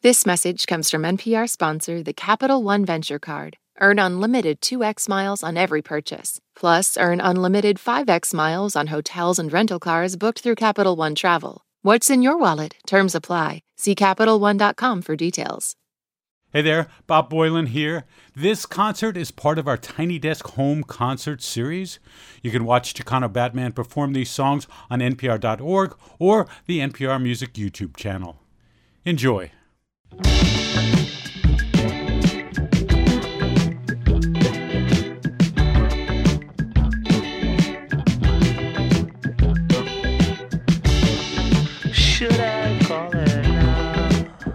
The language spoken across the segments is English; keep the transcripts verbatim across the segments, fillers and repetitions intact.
This message comes from N P R sponsor, the Capital One Venture Card. Earn unlimited two x miles on every purchase. Plus, earn unlimited five x miles on hotels and rental cars booked through Capital One Travel. What's in your wallet? Terms apply. See Capital One dot com for details. Hey there, Bob Boylan here. This concert is part of our Tiny Desk Home Concert Series. You can watch Chicano Batman perform these songs on N P R dot org or the N P R Music YouTube channel. Enjoy. Should I call her now?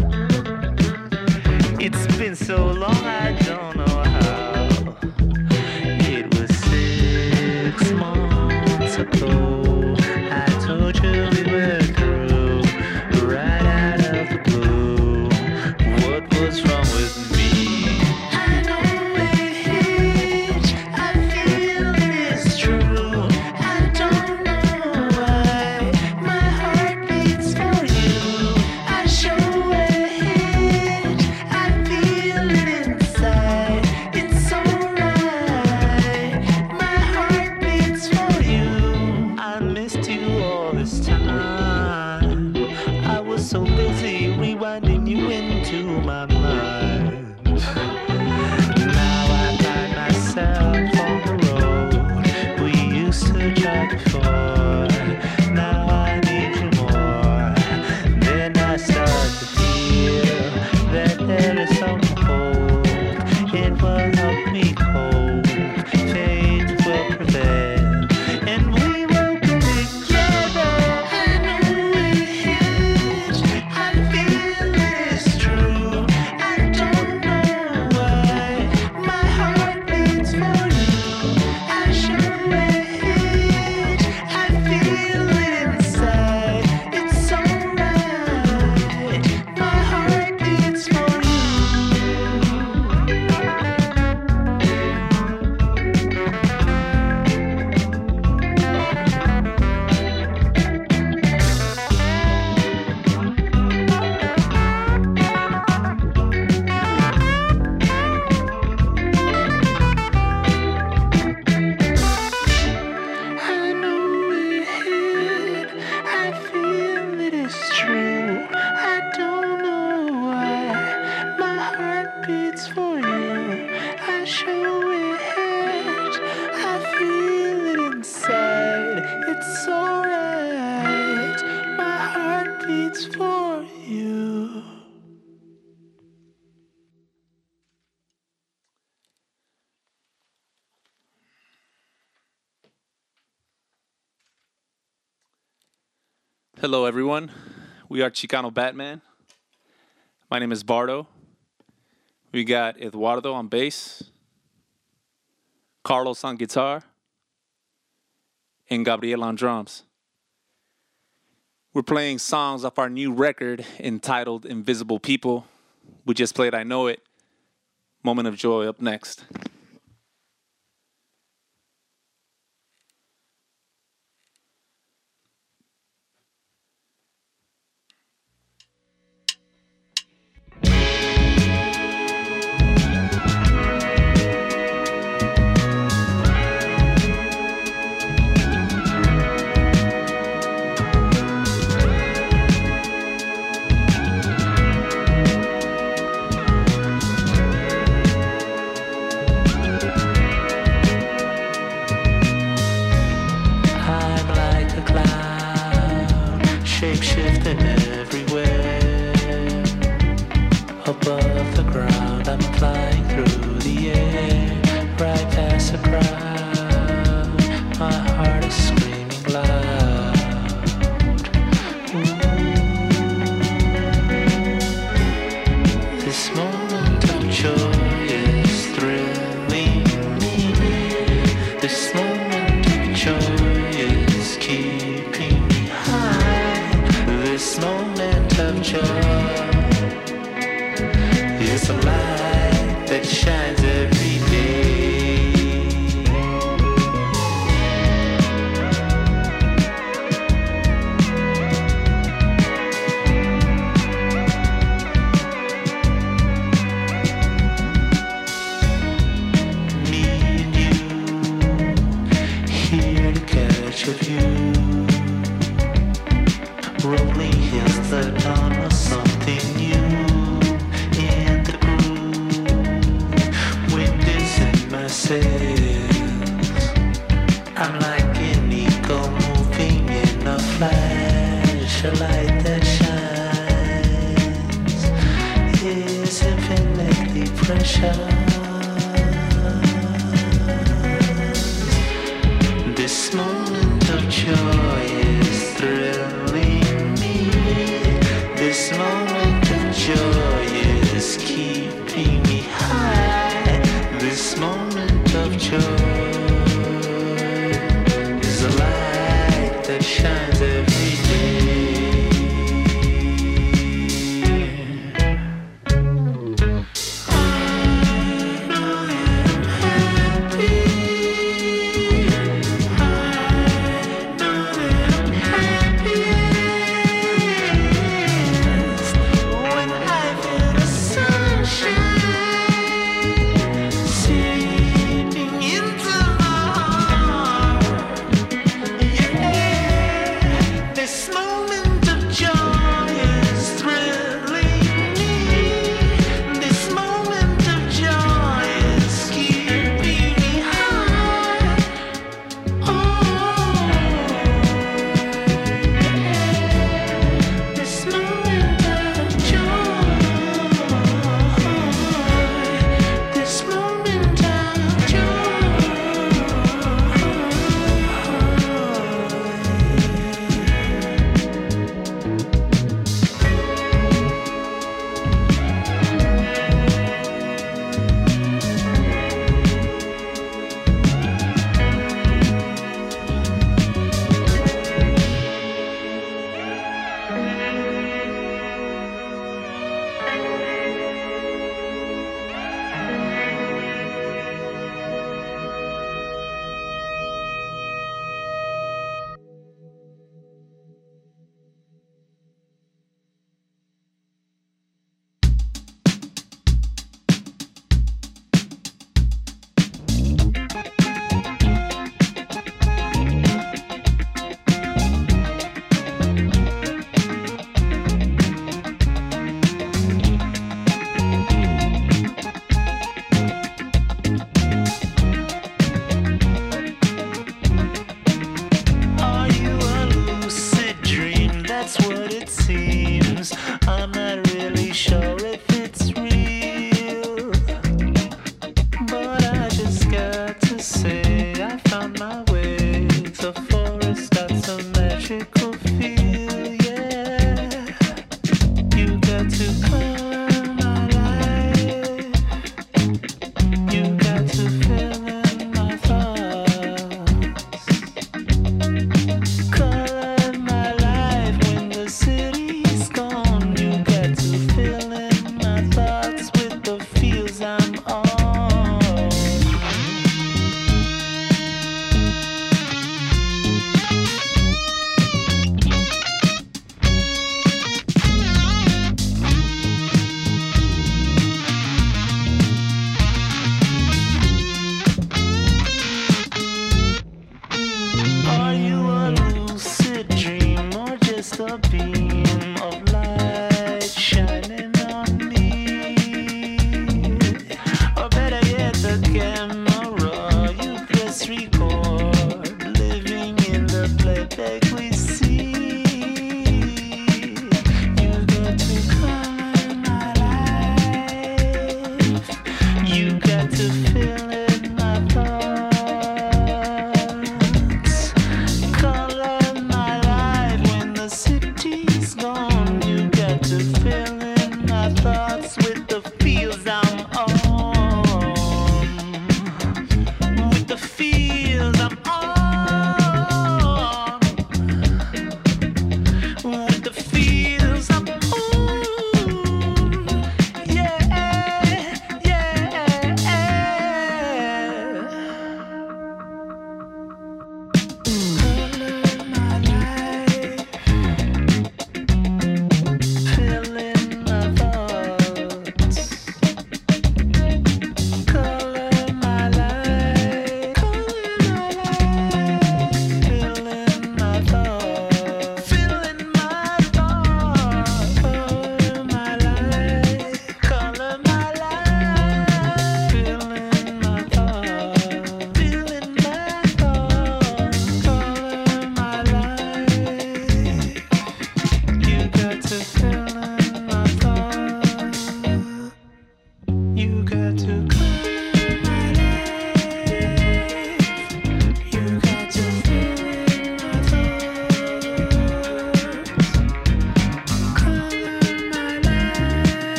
It's been so long I don't know how. It was six months ago I told you we were through, right out of the blue. What was wrong with me? I know it, I feel it is true. I don't know why my heart beats for you. I show it, I feel it inside. It's alright, my heart beats for you. I missed you all this time. I was so busy rewinding you into my mind. Now I find myself on the road we used to drive before. Now I need you more. Then I start to feel that there is some hope. It will help me cope. Faith will prevail, and we will be together. I know it, I feel it is true. I don't know why my heart beats for you. I show it, I feel it inside. It's alright, my heart beats for you. I know it, I feel it is true. I don't know why my heart beats for you. I show it, I feel it inside. It's alright, my heart beats for you. Hello, everyone. We are Chicano Batman. My name is Bardo. We got Eduardo on bass, Carlos on guitar, and Gabriel on drums. We're playing songs off our new record entitled Invisible People. We just played I Know It. Moment of Joy up next. I'm like a cloud, shape-shifting everywhere. Above the ground, I'm flying through the air, right past the crowd. My heart is screaming loud. Ooh. This moment of joy is thrilling me. This moment of joy is keeping me high. This moment of joy is a light that shines every day. sunshine. This moment of joy is thrilling me. This moment of joy is keeping me high. This moment of joy is a light that shines every day.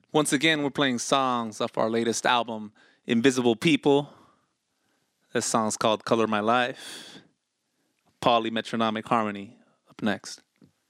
Once again, we're playing songs off our latest album, Invisible People. This song's called Color My Life. Polymetronomic Harmony up next.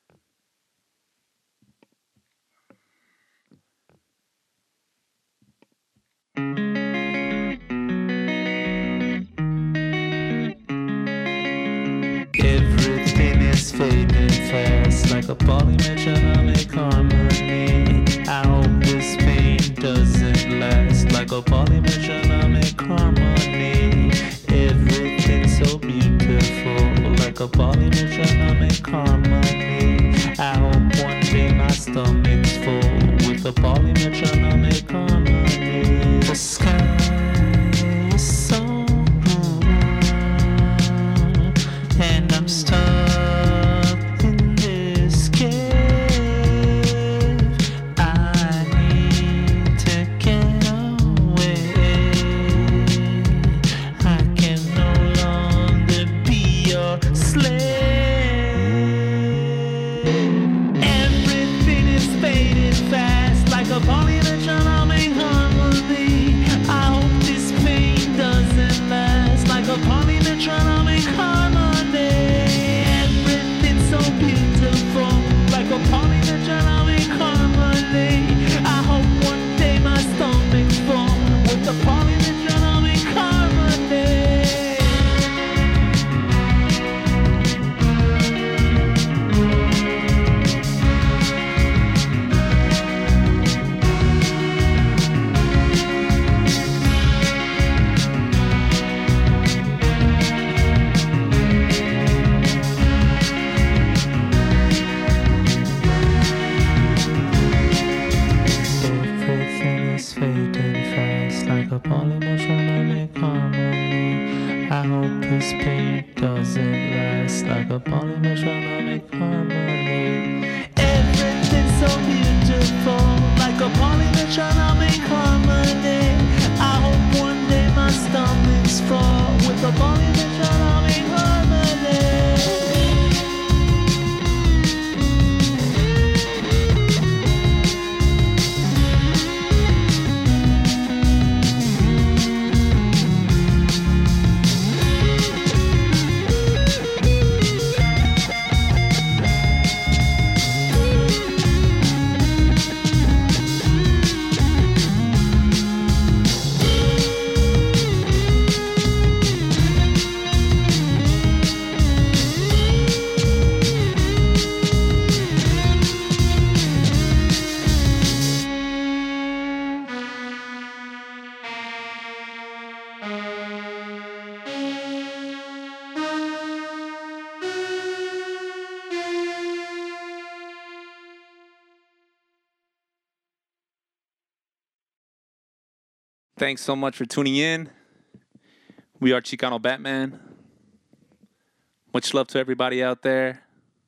Everything is fading fast like a polymetronomic harmony. I hope this pain doesn't last like a polymetronomic harmony. Everything's so beautiful like a polymetronomic harmony. I hope one day my stomach's full with a polymetronomic harmony. The sky is so and I'm stuck in this cave. I need to get away. I can no longer be your slave. Everything is fading fast like a polymetronomic harmony. I hope this pain doesn't last like a polymetronomic harmony. Everything's so beautiful, like a polymetronomic harmony. I hope one day my stomach's full with a polymetronomic harmony. A polymetronomic harmony. I hope this pain doesn't last like a polymetronomic harmony. Everything's so beautiful like a polymetronomic harmony. I hope one day my stomach's full with a polymetronomic harmony. Thanks so much for tuning in. We are Chicano Batman. Much love to everybody out there.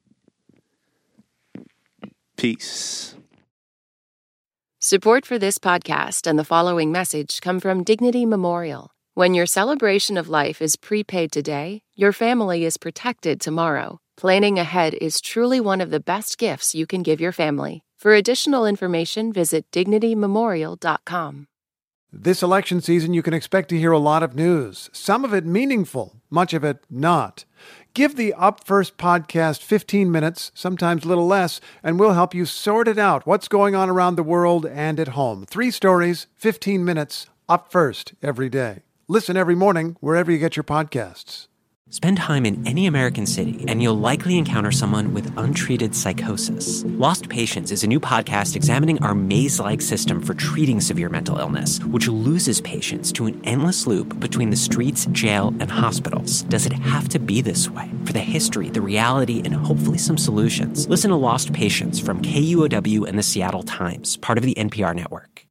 Peace. Support for this podcast and the following message come from Dignity Memorial. When your celebration of life is prepaid today, your family is protected tomorrow. Planning ahead is truly one of the best gifts you can give your family. For additional information, visit dignity memorial dot com. This election season, you can expect to hear a lot of news, some of it meaningful, much of it not. Give the Up First podcast fifteen minutes, sometimes a little less, and we'll help you sort it out, what's going on around the world and at home. Three stories, fifteen minutes, Up First every day. Listen every morning wherever you get your podcasts. Spend time in any American city, and you'll likely encounter someone with untreated psychosis. Lost Patients is a new podcast examining our maze-like system for treating severe mental illness, which loses patients to an endless loop between the streets, jail, and hospitals. Does it have to be this way? For the history, the reality, and hopefully some solutions, listen to Lost Patients from K U O W and the Seattle Times, part of the N P R network.